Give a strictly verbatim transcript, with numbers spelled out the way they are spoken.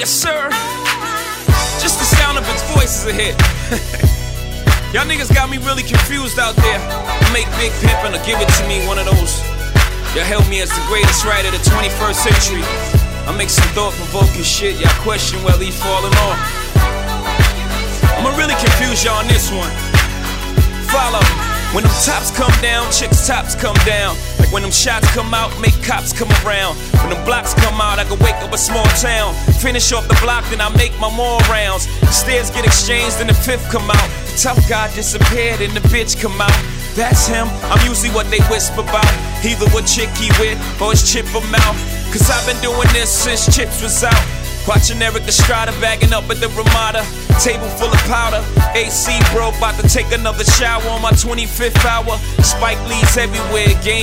yes sir. Just the sound of its voice is a hit. Y'all niggas got me really confused out there. Make Big Pimpin' or give it to me, one of those. Y'all hailed me as the greatest writer of the twenty-first century. I make some thought-provoking shit, y'all question whether he's falling off. I'ma really confuse y'all on this one. Follow. When them tops come down, chicks' tops come down. Like when them shots come out, make cops come around. When them blocks come out, I can wake up a small town. Finish off the block, then I make my more rounds. The stairs get exchanged, then the fifth come out. The tough guy disappeared, and the bitch come out. That's him, I'm usually what they whisper about. Either what chick he with, or his chip or mouth. Cause I've been doing this since Chips was out. Watching Eric Estrada bagging up at the Ramada. Table full of powder, A C broke, about to take another shower on my twenty-fifth hour. Spike Lee's everywhere, game